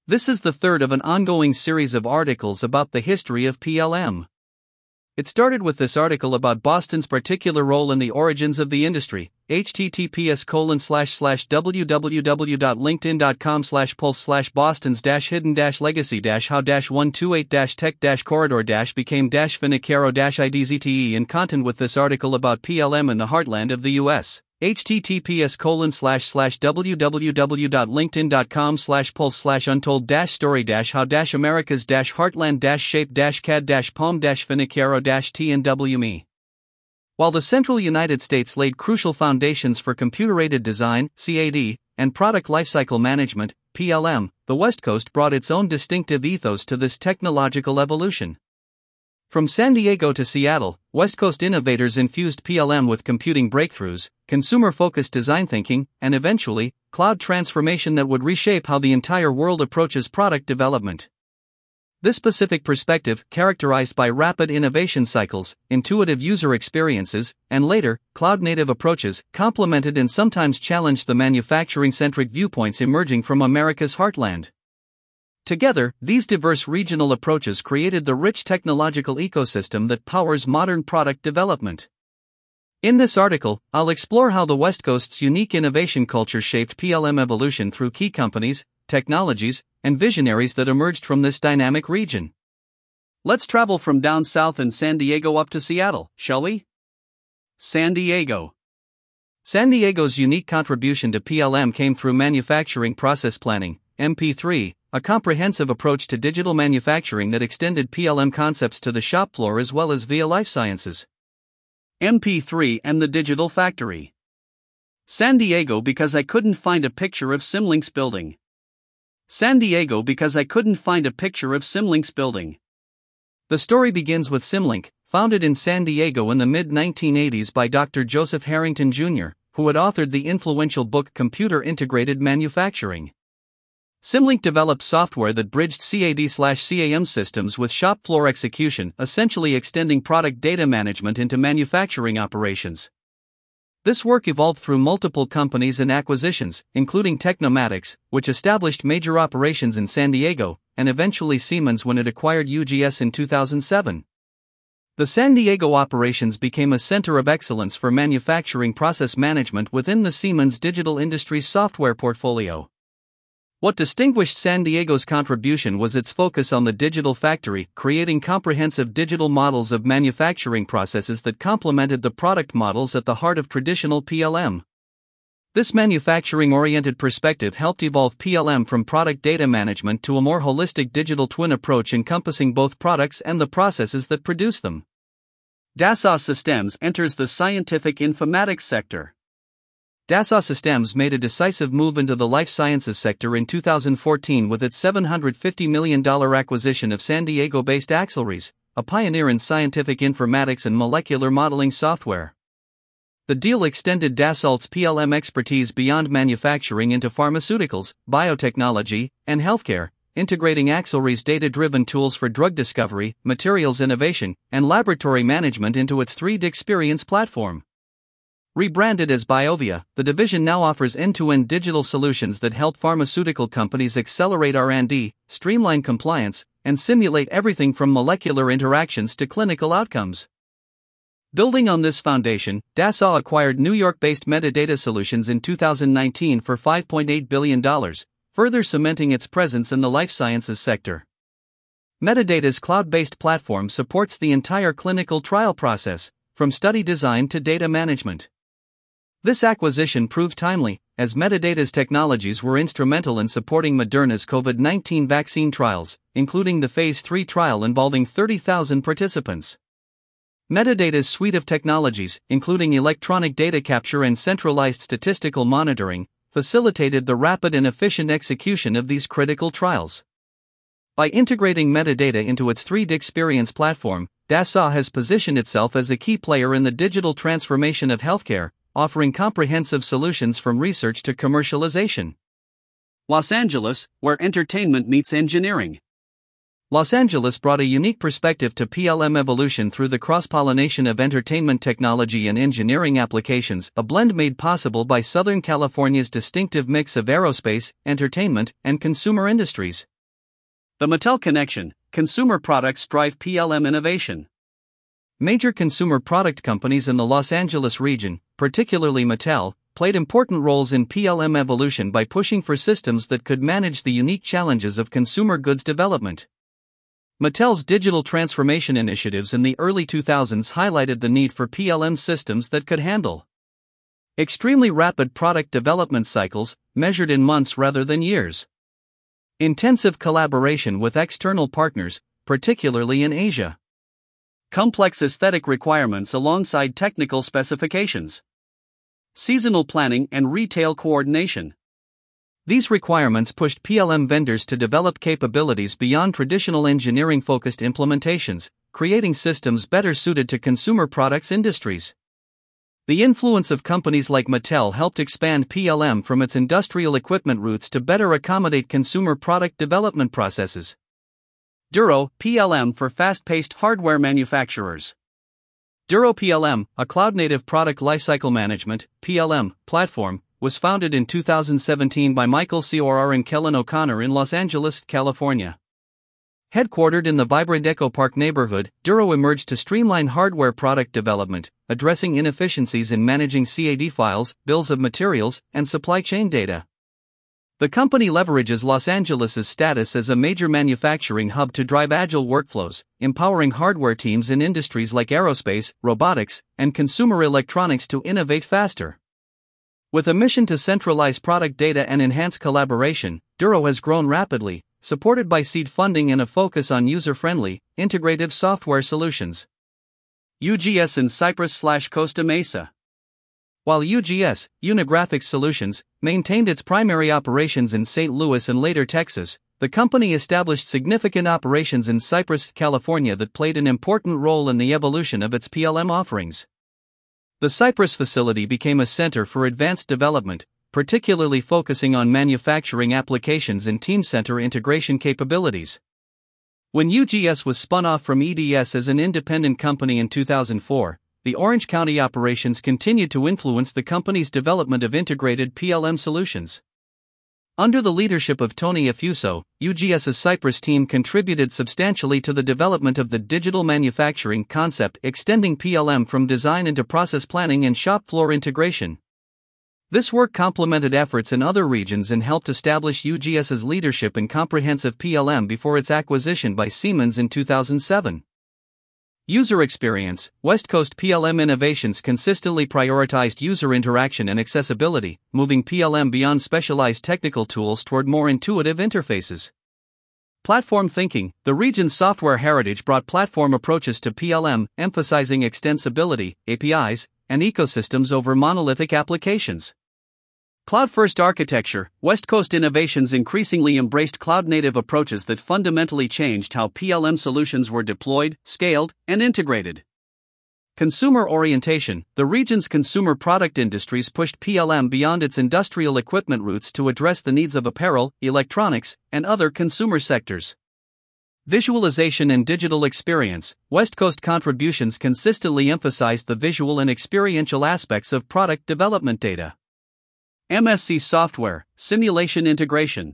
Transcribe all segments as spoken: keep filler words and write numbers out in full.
This is the third of an ongoing series of articles about the history of P L M. It started with this article about Boston's particular role in the origins of the industry, https colon slash slash www.linkedin.com slash pulse slash bostons dash hidden dash legacy dash how dash one twenty-eight dash tech dash corridor dash became dash finicaro dash idzte in content with this article about P L M in the heartland of the U S. https colon slash slash www.linkedin.com slash pulse slash untold dash story dash how dash America's dash heartland dash shape dash cad dash palm dash finicaro dash t and w me. While the central United States laid crucial foundations for computer-aided design, C A D, and product lifecycle management, P L M, the West Coast brought its own distinctive ethos to this technological evolution. From San Diego to Seattle, West Coast innovators infused P L M with computing breakthroughs, consumer-focused design thinking, and eventually, cloud transformation that would reshape how the entire world approaches product development. This specific perspective, characterized by rapid innovation cycles, intuitive user experiences, and later, cloud-native approaches, complemented and sometimes challenged the manufacturing-centric viewpoints emerging from America's heartland. Together, these diverse regional approaches created the rich technological ecosystem that powers modern product development. In this article, I'll explore how the West Coast's unique innovation culture shaped P L M evolution through key companies, technologies, and visionaries that emerged from this dynamic region. Let's travel from down south in San Diego up to Seattle, shall we? San Diego. San Diego's unique contribution to P L M came through manufacturing process planning, M P three, a comprehensive approach to digital manufacturing that extended P L M concepts to the shop floor as well as via life sciences. M P three and the Digital Factory. San Diego because I couldn't find a picture of Symlinks building. San Diego because I couldn't find a picture of Symlinks building. The story begins with Symlink, founded in San Diego in the mid nineteen eighties by Doctor Joseph Harrington Junior, who had authored the influential book Computer Integrated Manufacturing. Symlink developed software that bridged C A D/C A M systems with shop floor execution, essentially extending product data management into manufacturing operations. This work evolved through multiple companies and acquisitions, including Technomatics, which established major operations in San Diego, and eventually Siemens when it acquired U G S in two thousand seven. The San Diego operations became a center of excellence for manufacturing process management within the Siemens Digital Industries software portfolio. What distinguished San Diego's contribution was its focus on the digital factory, creating comprehensive digital models of manufacturing processes that complemented the product models at the heart of traditional P L M. This manufacturing-oriented perspective helped evolve P L M from product data management to a more holistic digital twin approach encompassing both products and the processes that produce them. Dassault Systems enters the scientific informatics sector. Dassault Systems made a decisive move into the life sciences sector in two thousand fourteen with its seven hundred fifty million dollars acquisition of San Diego-based Axleres, a pioneer in scientific informatics and molecular modeling software. The deal extended Dassault's P L M expertise beyond manufacturing into pharmaceuticals, biotechnology, and healthcare, integrating Axleres' data-driven tools for drug discovery, materials innovation, and laboratory management into its three D Experience platform. Rebranded as BioVia, the division now offers end-to-end digital solutions that help pharmaceutical companies accelerate R and D, streamline compliance, and simulate everything from molecular interactions to clinical outcomes. Building on this foundation, Dassault acquired New York-based Metadata Solutions in two thousand nineteen for five point eight billion dollars, further cementing its presence in the life sciences sector. Metadata's cloud-based platform supports the entire clinical trial process, from study design to data management. This acquisition proved timely, as Metadata's technologies were instrumental in supporting Moderna's COVID nineteen vaccine trials, including the phase three trial involving thirty thousand participants. Metadata's suite of technologies, including electronic data capture and centralized statistical monitoring, facilitated the rapid and efficient execution of these critical trials. By integrating metadata into its three D Experience platform, Dassault has positioned itself as a key player in the digital transformation of healthcare, offering comprehensive solutions from research to commercialization. Los Angeles, where entertainment meets engineering. Los Angeles brought a unique perspective to P L M evolution through the cross-pollination of entertainment technology and engineering applications, a blend made possible by Southern California's distinctive mix of aerospace, entertainment, and consumer industries. The Mattel Connection: Consumer Products Drive P L M Innovation. Major consumer product companies in the Los Angeles region, particularly Mattel, played important roles in P L M evolution by pushing for systems that could manage the unique challenges of consumer goods development. Mattel's digital transformation initiatives in the early two thousands highlighted the need for P L M systems that could handle extremely rapid product development cycles, measured in months rather than years. Intensive collaboration with external partners, particularly in Asia. Complex aesthetic requirements alongside technical specifications. Seasonal planning and retail coordination. These requirements pushed P L M vendors to develop capabilities beyond traditional engineering-focused implementations, creating systems better suited to consumer products industries. The influence of companies like Mattel helped expand P L M from its industrial equipment roots to better accommodate consumer product development processes. Duro P L M for fast-paced hardware manufacturers. Duro P L M, a cloud-native product lifecycle management (P L M) platform, was founded in two thousand seventeen by Michael Ciorar and Kellen O'Connor in Los Angeles, California. Headquartered in the vibrant Echo Park neighborhood, Duro emerged to streamline hardware product development, addressing inefficiencies in managing C A D files, bills of materials, and supply chain data. The company leverages Los Angeles' status as a major manufacturing hub to drive agile workflows, empowering hardware teams in industries like aerospace, robotics, and consumer electronics to innovate faster. With a mission to centralize product data and enhance collaboration, Duro has grown rapidly, supported by seed funding and a focus on user-friendly, integrative software solutions. U G S in Cypress/Costa Mesa. While U G S, Unigraphics Solutions, maintained its primary operations in Saint Louis and later Texas, the company established significant operations in Cypress, California that played an important role in the evolution of its P L M offerings. The Cypress facility became a center for advanced development, particularly focusing on manufacturing applications and Teamcenter integration capabilities. When U G S was spun off from E D S as an independent company in two thousand four, the Orange County operations continued to influence the company's development of integrated P L M solutions. Under the leadership of Tony Effuso, UGS's Cypress team contributed substantially to the development of the digital manufacturing concept, extending P L M from design into process planning and shop floor integration. This work complemented efforts in other regions and helped establish UGS's leadership in comprehensive P L M before its acquisition by Siemens in two thousand seven. User experience: West Coast P L M innovations consistently prioritized user interaction and accessibility, moving P L M beyond specialized technical tools toward more intuitive interfaces. Platform thinking: the region's software heritage brought platform approaches to P L M, emphasizing extensibility, A P Is, and ecosystems over monolithic applications. Cloud-first architecture: West Coast innovations increasingly embraced cloud-native approaches that fundamentally changed how P L M solutions were deployed, scaled, and integrated. Consumer orientation: the region's consumer product industries pushed P L M beyond its industrial equipment roots to address the needs of apparel, electronics, and other consumer sectors. Visualization and digital experience: West Coast contributions consistently emphasized the visual and experiential aspects of product development data. M S C Software, Simulation Integration.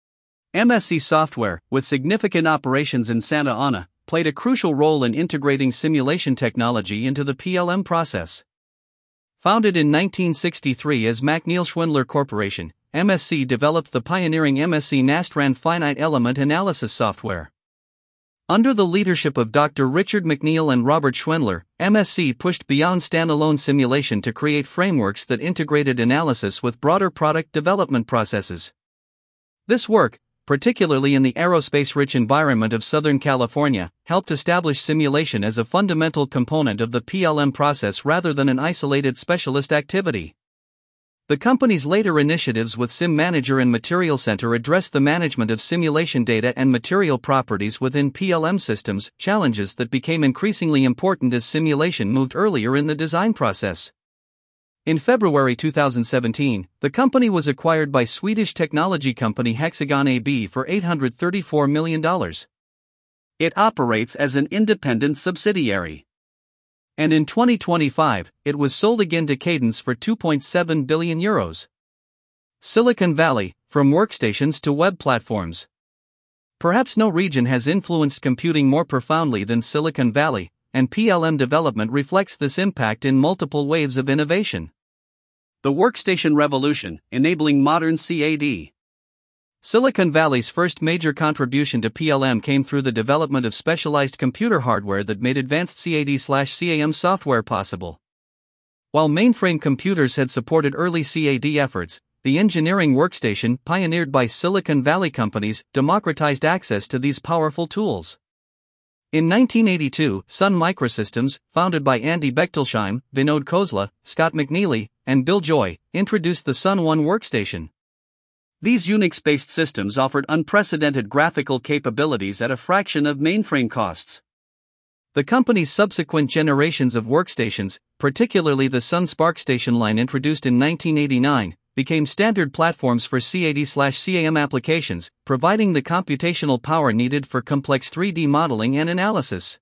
M S C Software, with significant operations in Santa Ana, played a crucial role in integrating simulation technology into the P L M process. Founded in nineteen sixty-three as MacNeil Schwindler Corporation, M S C developed the pioneering M S C Nastran finite element analysis software. Under the leadership of Doctor Richard MacNeil and Robert Schwindler, M S C pushed beyond standalone simulation to create frameworks that integrated analysis with broader product development processes. This work, particularly in the aerospace-rich environment of Southern California, helped establish simulation as a fundamental component of the P L M process rather than an isolated specialist activity. The company's later initiatives with SimManager and Material Center addressed the management of simulation data and material properties within P L M systems, challenges that became increasingly important as simulation moved earlier in the design process. In February two thousand seventeen, the company was acquired by Swedish technology company Hexagon A B for eight hundred thirty-four million dollars. It operates as an independent subsidiary. And in twenty twenty-five, it was sold again to Cadence for two point seven billion euros. Silicon Valley, from workstations to web platforms. Perhaps no region has influenced computing more profoundly than Silicon Valley, and P L M development reflects this impact in multiple waves of innovation. The workstation revolution, enabling modern C A D. Silicon Valley's first major contribution to P L M came through the development of specialized computer hardware that made advanced C A D/C A M software possible. While mainframe computers had supported early C A D efforts, the engineering workstation, pioneered by Silicon Valley companies, democratized access to these powerful tools. In nineteen eighty-two, Sun Microsystems, founded by Andy Bechtolsheim, Vinod Khosla, Scott McNealy, and Bill Joy, introduced the Sun One workstation. These Unix-based systems offered unprecedented graphical capabilities at a fraction of mainframe costs. The company's subsequent generations of workstations, particularly the Sun SPARCstation line introduced in nineteen eighty-nine, became standard platforms for C A D/C A M applications, providing the computational power needed for complex three D modeling and analysis.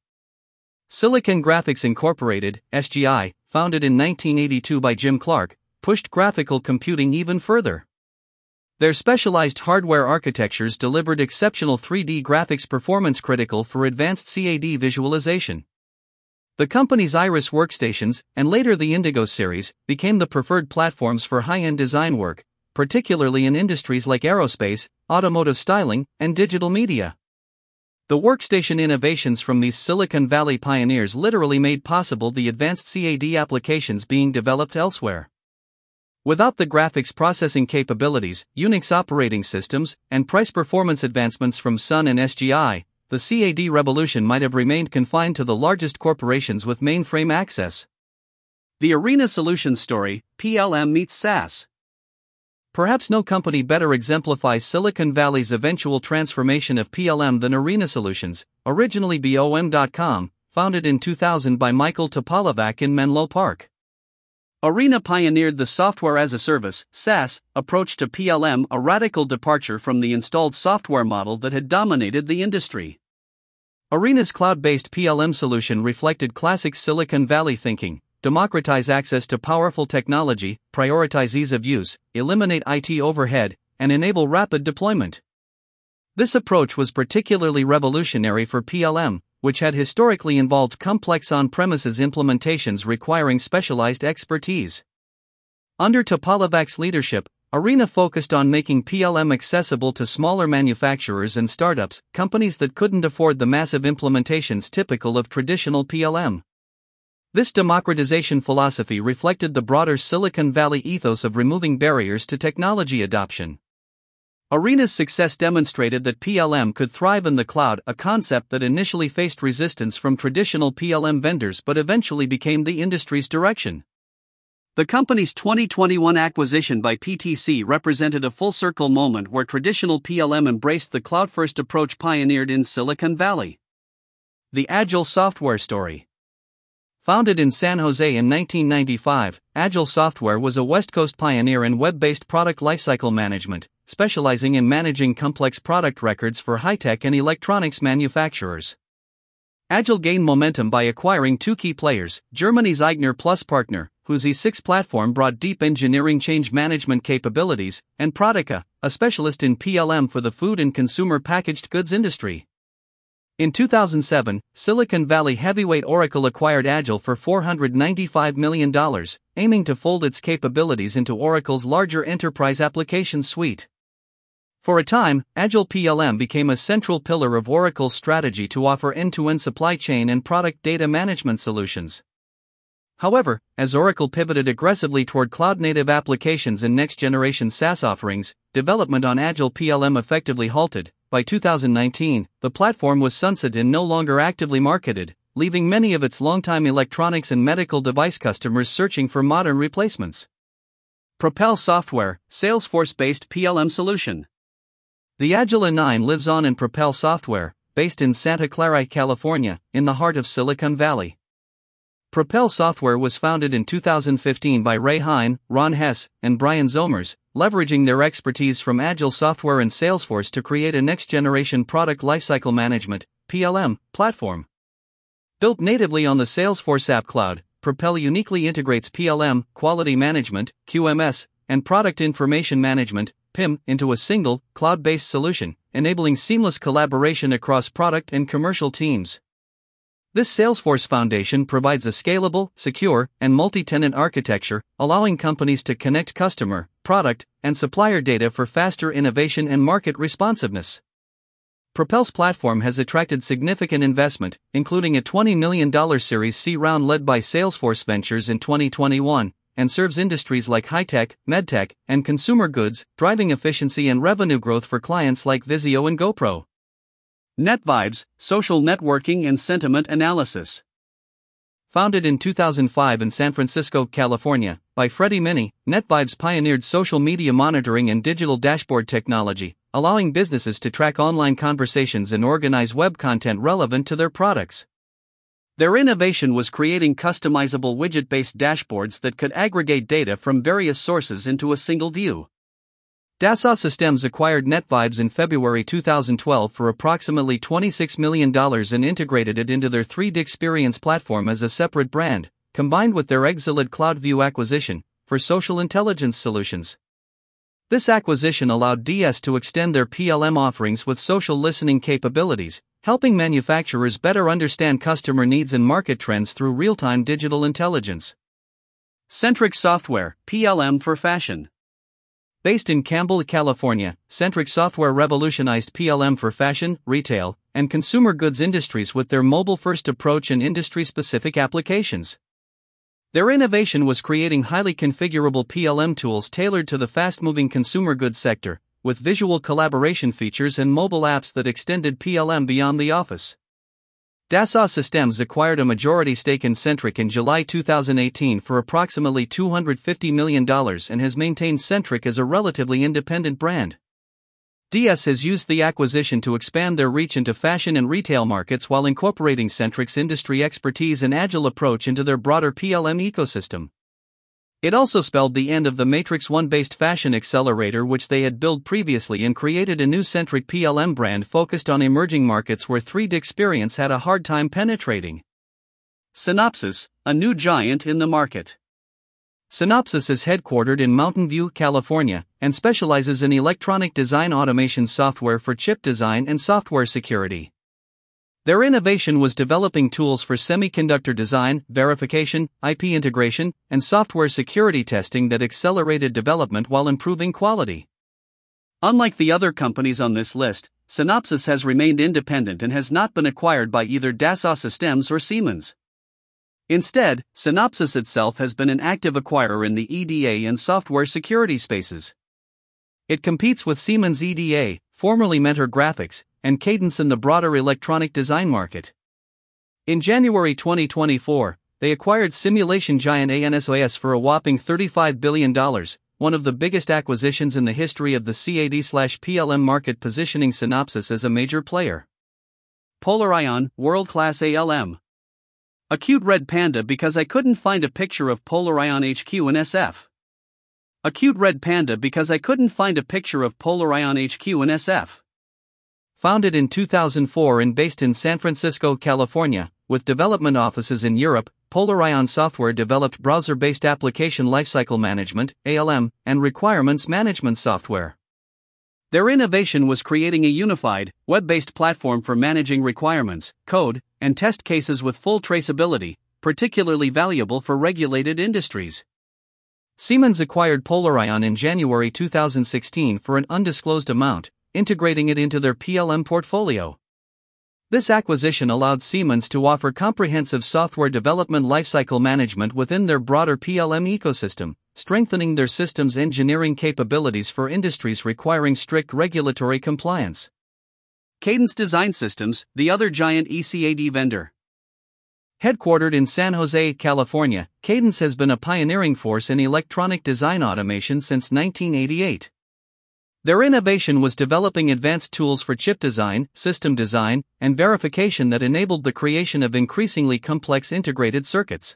Silicon Graphics Incorporated, S G I, founded in nineteen eighty-two by Jim Clark, pushed graphical computing even further. Their specialized hardware architectures delivered exceptional three D graphics performance critical for advanced C A D visualization. The company's Iris workstations, and later the Indigo series, became the preferred platforms for high-end design work, particularly in industries like aerospace, automotive styling, and digital media. The workstation innovations from these Silicon Valley pioneers literally made possible the advanced C A D applications being developed elsewhere. Without the graphics processing capabilities, Unix operating systems, and price-performance advancements from Sun and S G I, the C A D revolution might have remained confined to the largest corporations with mainframe access. The Arena Solutions story, P L M meets SaaS. Perhaps no company better exemplifies Silicon Valley's eventual transformation of P L M than Arena Solutions, originally B O M dot com, founded in two thousand by Michael Topalovac in Menlo Park. Arena pioneered the software-as-a-service, SaaS, approach to P L M, a radical departure from the installed software model that had dominated the industry. Arena's cloud-based P L M solution reflected classic Silicon Valley thinking: democratize access to powerful technology, prioritize ease of use, eliminate I T overhead, and enable rapid deployment. This approach was particularly revolutionary for P L M, which had historically involved complex on-premises implementations requiring specialized expertise. Under Topolovac's leadership, Arena focused on making P L M accessible to smaller manufacturers and startups, companies that couldn't afford the massive implementations typical of traditional P L M. This democratization philosophy reflected the broader Silicon Valley ethos of removing barriers to technology adoption. Arena's success demonstrated that P L M could thrive in the cloud, a concept that initially faced resistance from traditional P L M vendors but eventually became the industry's direction. The company's twenty twenty-one acquisition by P T C represented a full-circle moment where traditional P L M embraced the cloud-first approach pioneered in Silicon Valley. The Agile Software story. Founded in San Jose in nineteen ninety-five, Agile Software was a West Coast pioneer in web-based product lifecycle management, specializing in managing complex product records for high-tech and electronics manufacturers. Agile gained momentum by acquiring two key players: Germany's Eigner Plus partner, whose E six platform brought deep engineering change management capabilities, and Prodica, a specialist in P L M for the food and consumer packaged goods industry. In two thousand seven, Silicon Valley heavyweight Oracle acquired Agile for four hundred ninety-five million dollars, aiming to fold its capabilities into Oracle's larger enterprise application suite. For a time, Agile P L M became a central pillar of Oracle's strategy to offer end-to-end supply chain and product data management solutions. However, as Oracle pivoted aggressively toward cloud-native applications and next-generation SaaS offerings, development on Agile P L M effectively halted. By two thousand nineteen, the platform was sunset and no longer actively marketed, leaving many of its longtime electronics and medical device customers searching for modern replacements. Propel Software, Salesforce-based P L M solution. The Agile A nine lives on in Propel Software, based in Santa Clara, California, in the heart of Silicon Valley. Propel Software was founded in two thousand fifteen by Ray Hein, Ron Hess, and Brian Zomers, leveraging their expertise from Agile Software and Salesforce to create a next-generation product lifecycle management (P L M) platform. Built natively on the Salesforce App Cloud, Propel uniquely integrates P L M, quality management, Q M S, and product information management (P I M) into a single, cloud-based solution, enabling seamless collaboration across product and commercial teams. This Salesforce Foundation provides a scalable, secure, and multi-tenant architecture, allowing companies to connect customer, product, and supplier data for faster innovation and market responsiveness. Propel's platform has attracted significant investment, including a twenty million dollars Series C round led by Salesforce Ventures in twenty twenty-one, and serves industries like high-tech, medtech, and consumer goods, driving efficiency and revenue growth for clients like Vizio and GoPro. NetVibes, Social Networking and Sentiment Analysis. Founded in two thousand five in San Francisco, California, by Freddie Minnie, NetVibes pioneered social media monitoring and digital dashboard technology, allowing businesses to track online conversations and organize web content relevant to their products. Their innovation was creating customizable widget-based dashboards that could aggregate data from various sources into a single view. Dassault Systems acquired NetVibes in February two thousand twelve for approximately twenty-six million dollars and integrated it into their three D Experience platform as a separate brand, combined with their Exilid CloudView acquisition, for social intelligence solutions. This acquisition allowed D S to extend their P L M offerings with social listening capabilities, helping manufacturers better understand customer needs and market trends through real-time digital intelligence. Centric Software, P L M for fashion. Based in Campbell, California, Centric Software revolutionized P L M for fashion, retail, and consumer goods industries with their mobile-first approach and industry-specific applications. Their innovation was creating highly configurable P L M tools tailored to the fast-moving consumer goods sector, with visual collaboration features and mobile apps that extended P L M beyond the office. Dassault Systems acquired a majority stake in Centric in July two thousand eighteen for approximately two hundred fifty million dollars and has maintained Centric as a relatively independent brand. D S has used the acquisition to expand their reach into fashion and retail markets while incorporating Centric's industry expertise and agile approach into their broader P L M ecosystem. It also spelled the end of the Matrix one-based fashion accelerator which they had built previously and created a new Centric P L M brand focused on emerging markets where three D Experience had a hard time penetrating. Synopsys, a new giant in the market. Synopsys is headquartered in Mountain View, California, and specializes in electronic design automation software for chip design and software security. Their innovation was developing tools for semiconductor design, verification, I P integration, and software security testing that accelerated development while improving quality. Unlike the other companies on this list, Synopsys has remained independent and has not been acquired by either Dassault Systems or Siemens. Instead, Synopsys itself has been an active acquirer in the E D A and software security spaces. It competes with Siemens E D A, formerly Mentor Graphics, and Cadence in the broader electronic design market. In January twenty twenty-four, they acquired simulation giant ANSOS for a whopping thirty-five billion dollars, one of the biggest acquisitions in the history of the C A D/P L M market, positioning Synopsys as a major player. PolarIon, world-class A L M. Acute Red Panda because I couldn't find a picture of PolarIon H Q in S F. Acute Red Panda because I couldn't find a picture of PolarIon H Q in S F. Founded in two thousand four and based in San Francisco, California, with development offices in Europe, PolarIon Software developed browser-based application lifecycle management, A L M, and requirements management software. Their innovation was creating a unified, web-based platform for managing requirements, code, and test cases with full traceability, particularly valuable for regulated industries. Siemens acquired PolarIon in January two thousand sixteen for an undisclosed amount, integrating it into their P L M portfolio. This acquisition allowed Siemens to offer comprehensive software development lifecycle management within their broader P L M ecosystem, strengthening their systems engineering capabilities for industries requiring strict regulatory compliance. Cadence Design Systems, the other giant E C A D vendor. Headquartered in San Jose, California, Cadence has been a pioneering force in electronic design automation since nineteen eighty-eight. Their innovation was developing advanced tools for chip design, system design, and verification that enabled the creation of increasingly complex integrated circuits.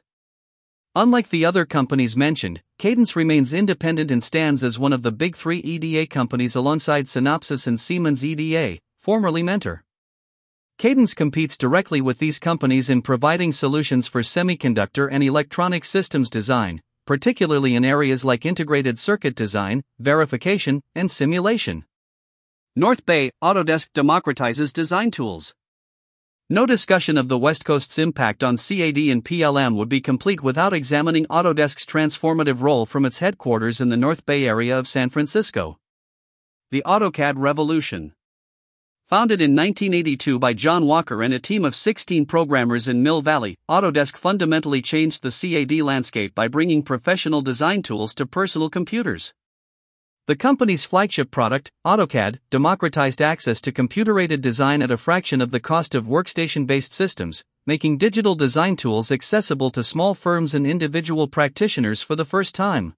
Unlike the other companies mentioned, Cadence remains independent and stands as one of the big three E D A companies alongside Synopsys and Siemens E D A, formerly Mentor. Cadence competes directly with these companies in providing solutions for semiconductor and electronic systems design, particularly in areas like integrated circuit design, verification, and simulation. North Bay, Autodesk democratizes design tools. No discussion of the West Coast's impact on C A D and P L M would be complete without examining Autodesk's transformative role from its headquarters in the North Bay area of San Francisco. The AutoCAD Revolution. Founded in nineteen eighty-two by John Walker and a team of sixteen programmers in Mill Valley, Autodesk fundamentally changed the C A D landscape by bringing professional design tools to personal computers. The company's flagship product, AutoCAD, democratized access to computer-aided design at a fraction of the cost of workstation-based systems, making digital design tools accessible to small firms and individual practitioners for the first time.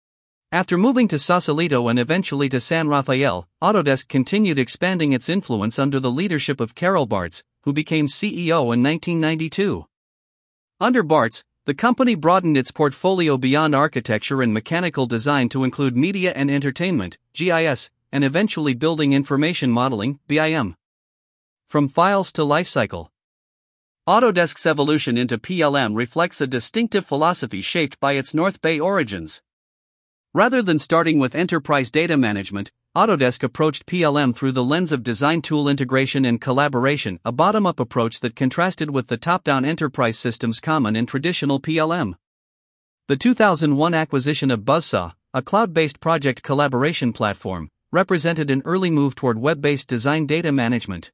After moving to Sausalito and eventually to San Rafael, Autodesk continued expanding its influence under the leadership of Carol Bartz, who became C E O in nineteen ninety-two. Under Bartz, the company broadened its portfolio beyond architecture and mechanical design to include media and entertainment, G I S, and eventually building information modeling, B I M. From files to lifecycle. Autodesk's evolution into P L M reflects a distinctive philosophy shaped by its North Bay origins. Rather than starting with enterprise data management, Autodesk approached P L M through the lens of design tool integration and collaboration, a bottom-up approach that contrasted with the top-down enterprise systems common in traditional P L M. The two thousand one acquisition of Buzzsaw, a cloud-based project collaboration platform, represented an early move toward web-based design data management.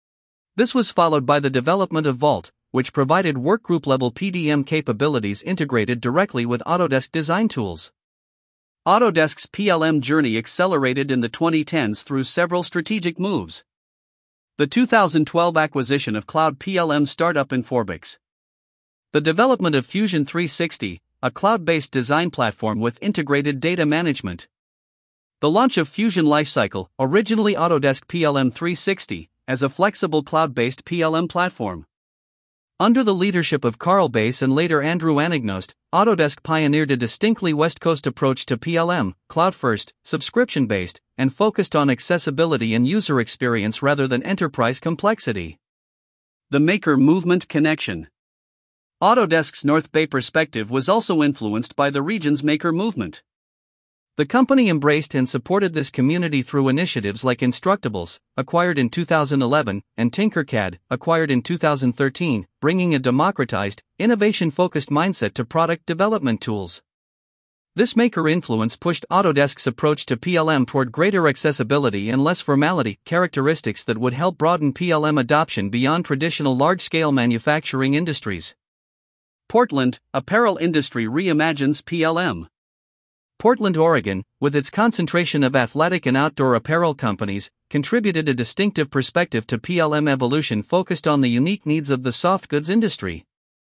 This was followed by the development of Vault, which provided workgroup-level P D M capabilities integrated directly with Autodesk design tools. Autodesk's P L M journey accelerated in the twenty tens through several strategic moves. The two thousand twelve acquisition of cloud P L M startup Inforbix. The development of Fusion three sixty, a cloud-based design platform with integrated data management. The launch of Fusion Lifecycle, originally Autodesk P L M three sixty, as a flexible cloud-based P L M platform. Under the leadership of Carl Bass and later Andrew Anagnost, Autodesk pioneered a distinctly West Coast approach to P L M, cloud-first, subscription-based, and focused on accessibility and user experience rather than enterprise complexity. The Maker Movement Connection. Autodesk's North Bay perspective was also influenced by the region's Maker movement. The company embraced and supported this community through initiatives like Instructables, acquired in two thousand eleven, and Tinkercad, acquired in two thousand thirteen, bringing a democratized, innovation-focused mindset to product development tools. This maker influence pushed Autodesk's approach to P L M toward greater accessibility and less formality, characteristics that would help broaden P L M adoption beyond traditional large-scale manufacturing industries. Portland, apparel industry reimagines P L M. Portland, Oregon, with its concentration of athletic and outdoor apparel companies, contributed a distinctive perspective to P L M evolution focused on the unique needs of the soft goods industry.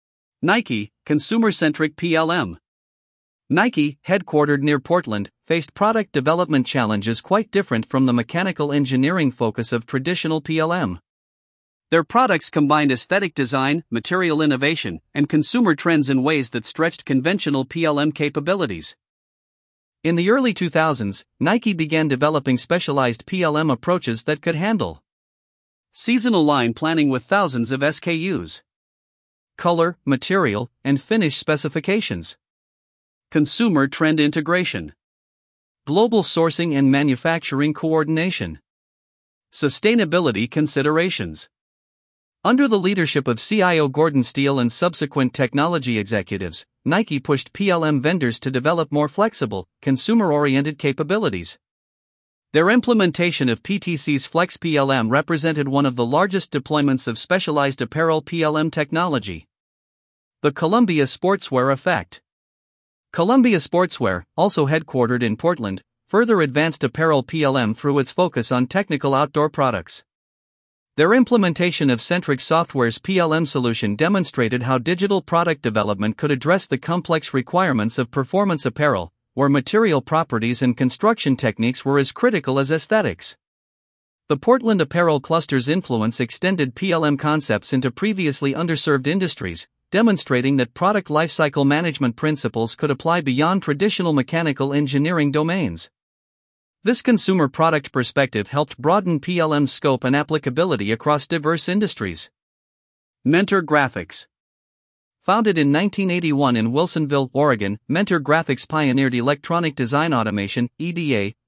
Nike, consumer-centric P L M. Nike, headquartered near Portland, faced product development challenges quite different from the mechanical engineering focus of traditional P L M. Their products combined aesthetic design, material innovation, and consumer trends in ways that stretched conventional P L M capabilities. In the early two thousands, Nike began developing specialized P L M approaches that could handle seasonal line planning with thousands of S K Us, color, material, and finish specifications, consumer trend integration, global sourcing and manufacturing coordination, sustainability considerations. Under the leadership of C I O Gordon Steele and subsequent technology executives, Nike pushed P L M vendors to develop more flexible, consumer-oriented capabilities. Their implementation of P T C's Flex P L M represented one of the largest deployments of specialized apparel P L M technology. The Columbia Sportswear Effect. Columbia Sportswear, also headquartered in Portland, further advanced apparel P L M through its focus on technical outdoor products. Their implementation of Centric Software's P L M solution demonstrated how digital product development could address the complex requirements of performance apparel, where material properties and construction techniques were as critical as aesthetics. The Portland apparel cluster's influence extended P L M concepts into previously underserved industries, demonstrating that product lifecycle management principles could apply beyond traditional mechanical engineering domains. This consumer product perspective helped broaden P L M's scope and applicability across diverse industries. Mentor Graphics. Founded in nineteen eighty-one in Wilsonville, Oregon, Mentor Graphics pioneered electronic design automation, E D A,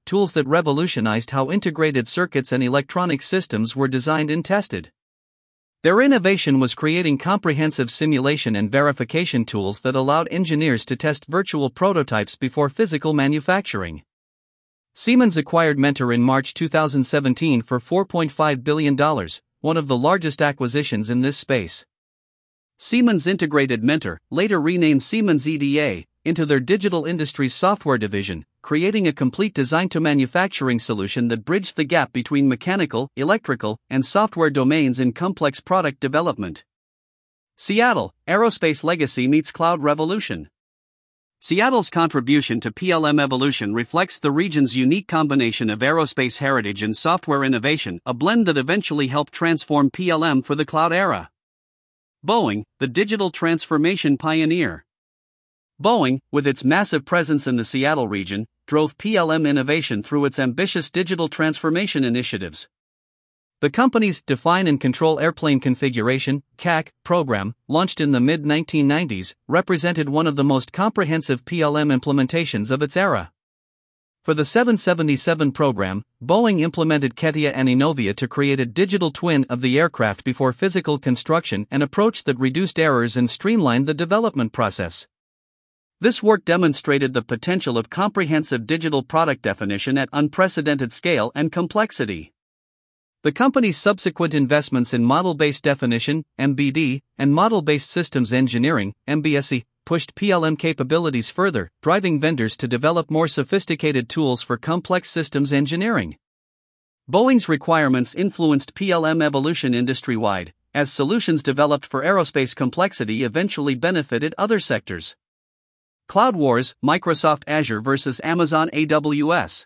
tools that revolutionized how integrated circuits and electronic systems were designed and tested. Their innovation was creating comprehensive simulation and verification tools that allowed engineers to test virtual prototypes before physical manufacturing. Siemens acquired Mentor in March two thousand seventeen for four point five billion dollars, one of the largest acquisitions in this space. Siemens integrated Mentor, later renamed Siemens E D A, into their Digital Industries software division, creating a complete design-to-manufacturing solution that bridged the gap between mechanical, electrical, and software domains in complex product development. Seattle, Aerospace Legacy meets Cloud Revolution. Seattle's contribution to P L M evolution reflects the region's unique combination of aerospace heritage and software innovation, a blend that eventually helped transform P L M for the cloud era. Boeing, the digital transformation pioneer. Boeing, with its massive presence in the Seattle region, drove P L M innovation through its ambitious digital transformation initiatives. The company's Define and Control Airplane Configuration (C A C) program, launched in the mid nineteen nineties, represented one of the most comprehensive P L M implementations of its era. For the seven seventy-seven program, Boeing implemented CATIA and ENOVIA to create a digital twin of the aircraft before physical construction, an approach that reduced errors and streamlined the development process. This work demonstrated the potential of comprehensive digital product definition at unprecedented scale and complexity. The company's subsequent investments in model-based definition, M B D, and model-based systems engineering, M B S E, pushed P L M capabilities further, driving vendors to develop more sophisticated tools for complex systems engineering. Boeing's requirements influenced P L M evolution industry-wide, as solutions developed for aerospace complexity eventually benefited other sectors. Cloud Wars: Microsoft Azure versus Amazon A W S.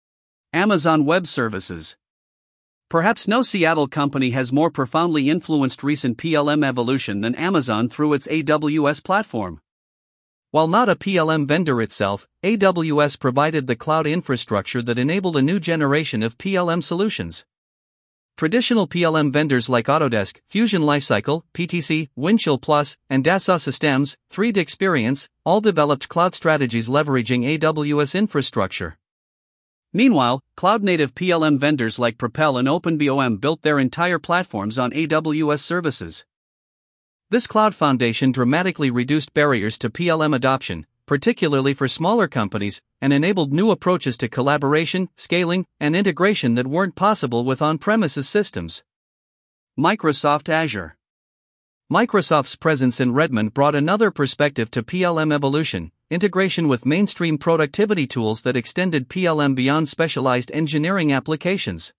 Amazon Web Services. Perhaps no Seattle company has more profoundly influenced recent P L M evolution than Amazon through its A W S platform. While not a P L M vendor itself, A W S provided the cloud infrastructure that enabled a new generation of P L M solutions. Traditional P L M vendors like Autodesk, Fusion Lifecycle, P T C, Windchill Plus, and Dassault Systems, three D Experience, all developed cloud strategies leveraging A W S infrastructure. Meanwhile, cloud-native P L M vendors like Propel and OpenBOM built their entire platforms on A W S services. This cloud foundation dramatically reduced barriers to P L M adoption, particularly for smaller companies, and enabled new approaches to collaboration, scaling, and integration that weren't possible with on-premises systems. Microsoft Azure. Microsoft's presence in Redmond brought another perspective to P L M evolution: integration with mainstream productivity tools that extended P L M beyond specialized engineering applications.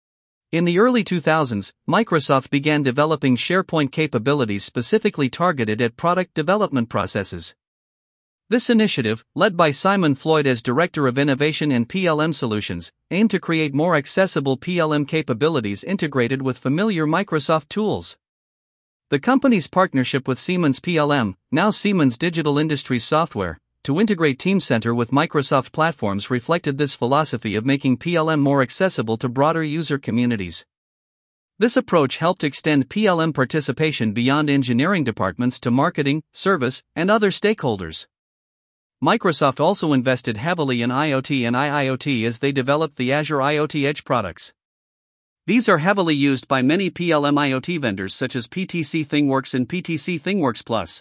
In the early two thousands, Microsoft began developing SharePoint capabilities specifically targeted at product development processes. This initiative, led by Simon Floyd as Director of Innovation and P L M Solutions, aimed to create more accessible P L M capabilities integrated with familiar Microsoft tools. The company's partnership with Siemens P L M, now Siemens Digital Industries Software, to integrate Teamcenter with Microsoft platforms reflected this philosophy of making P L M more accessible to broader user communities. This approach helped extend P L M participation beyond engineering departments to marketing, service, and other stakeholders. Microsoft also invested heavily in IoT and I I O T as they developed the Azure IoT Edge products. These are heavily used by many P L M IoT vendors such as P T C ThingWorx and P T C ThingWorx Plus.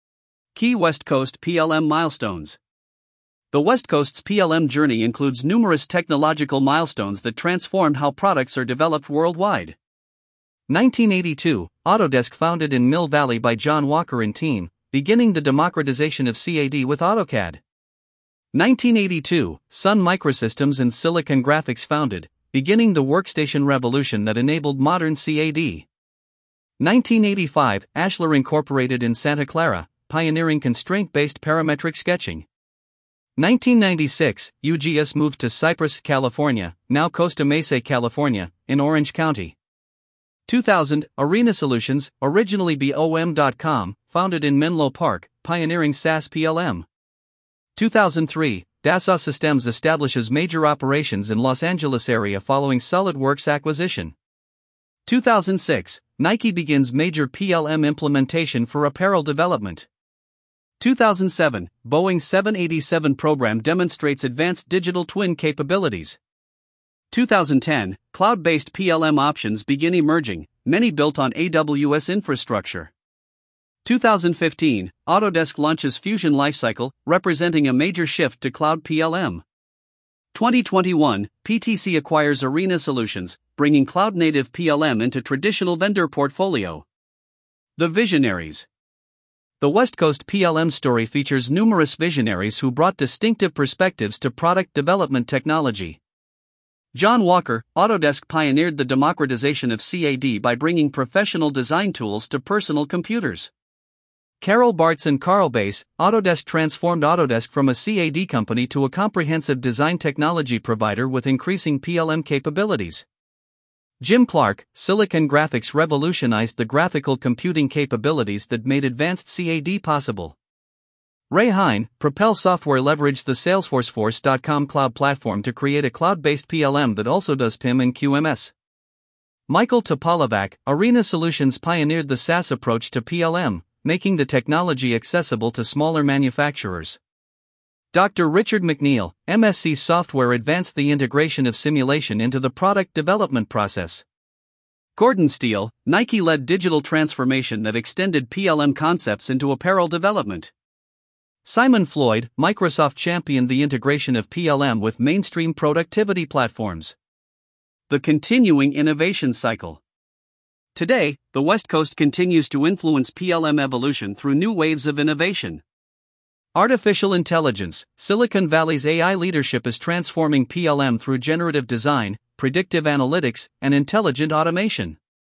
Key West Coast P L M milestones. The West Coast's P L M journey includes numerous technological milestones that transformed how products are developed worldwide. nineteen eighty-two, Autodesk founded in Mill Valley by John Walker and team, beginning the democratization of C A D with AutoCAD. nineteen eighty-two, Sun Microsystems and Silicon Graphics founded, beginning the workstation revolution that enabled modern C A D. nineteen eighty-five, Ashlar Incorporated in Santa Clara, pioneering constraint-based parametric sketching. nineteen ninety-six, U G S moved to Cypress, California, now Costa Mesa, California, in Orange County. two thousand, Arena Solutions, originally B O M dot com, founded in Menlo Park, pioneering SaaS P L M. two thousand three, Dassault Systems establishes major operations in Los Angeles area following SolidWorks acquisition. two thousand six, Nike begins major P L M implementation for apparel development. two thousand seven, Boeing seven eighty-seven program demonstrates advanced digital twin capabilities. two thousand ten, cloud-based P L M options begin emerging, many built on A W S infrastructure. two thousand fifteen, Autodesk launches Fusion Lifecycle, representing a major shift to cloud P L M. twenty twenty-one, P T C acquires Arena Solutions, bringing cloud-native P L M into traditional vendor portfolio. The Visionaries. The West Coast P L M story features numerous visionaries who brought distinctive perspectives to product development technology. John Walker, Autodesk pioneered the democratization of C A D by bringing professional design tools to personal computers. Carol Bartz and Carl Bass, Autodesk transformed Autodesk from a C A D company to a comprehensive design technology provider with increasing P L M capabilities. Jim Clark, Silicon Graphics revolutionized the graphical computing capabilities that made advanced C A D possible. Ray Hine, Propel Software leveraged the Salesforce Force dot com cloud platform to create a cloud-based P L M that also does P I M and Q M S. Michael Topolovac, Arena Solutions pioneered the SaaS approach to P L M, making the technology accessible to smaller manufacturers. Doctor Richard McNeil, M S C Software advanced the integration of simulation into the product development process. Gordon Steele, Nike led digital transformation that extended P L M concepts into apparel development. Simon Floyd, Microsoft championed the integration of P L M with mainstream productivity platforms. The continuing innovation cycle. Today, the West Coast continues to influence P L M evolution through new waves of innovation. Artificial intelligence. Silicon Valley's A I leadership is transforming P L M through generative design, predictive analytics, and intelligent automation.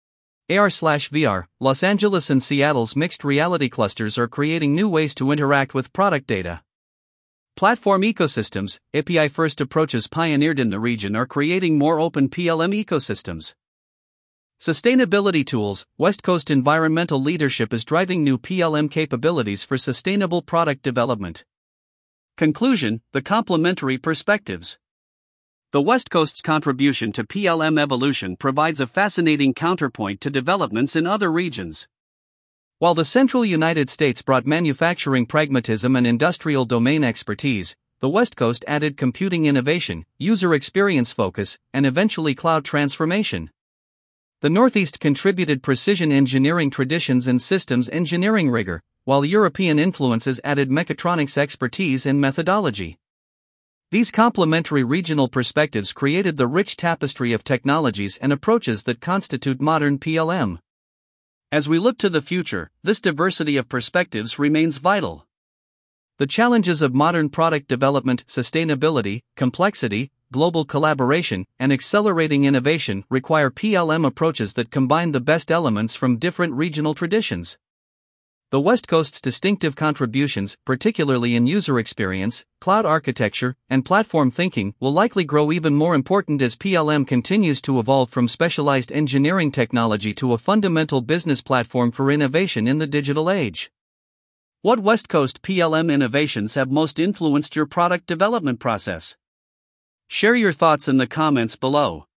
A R/V R. Los Angeles and Seattle's mixed reality clusters are creating new ways to interact with product data. Platform ecosystems. A P I-first approaches pioneered in the region are creating more open P L M ecosystems. Sustainability tools. West Coast environmental leadership is driving new P L M capabilities for sustainable product development. Conclusion. The complementary perspectives. The West Coast's contribution to P L M evolution provides a fascinating counterpoint to developments in other regions. While the central United States brought manufacturing pragmatism and industrial domain expertise, the West Coast added computing innovation, user experience focus, and eventually cloud transformation. The Northeast contributed precision engineering traditions and systems engineering rigor, while European influences added mechatronics expertise and methodology. These complementary regional perspectives created the rich tapestry of technologies and approaches that constitute modern P L M. As we look to the future, this diversity of perspectives remains vital. The challenges of modern product development, sustainability, complexity, global collaboration, and accelerating innovation require P L M approaches that combine the best elements from different regional traditions. The West Coast's distinctive contributions, particularly in user experience, cloud architecture, and platform thinking, will likely grow even more important as P L M continues to evolve from specialized engineering technology to a fundamental business platform for innovation in the digital age. What West Coast P L M innovations have most influenced your product development process? Share your thoughts in the comments below.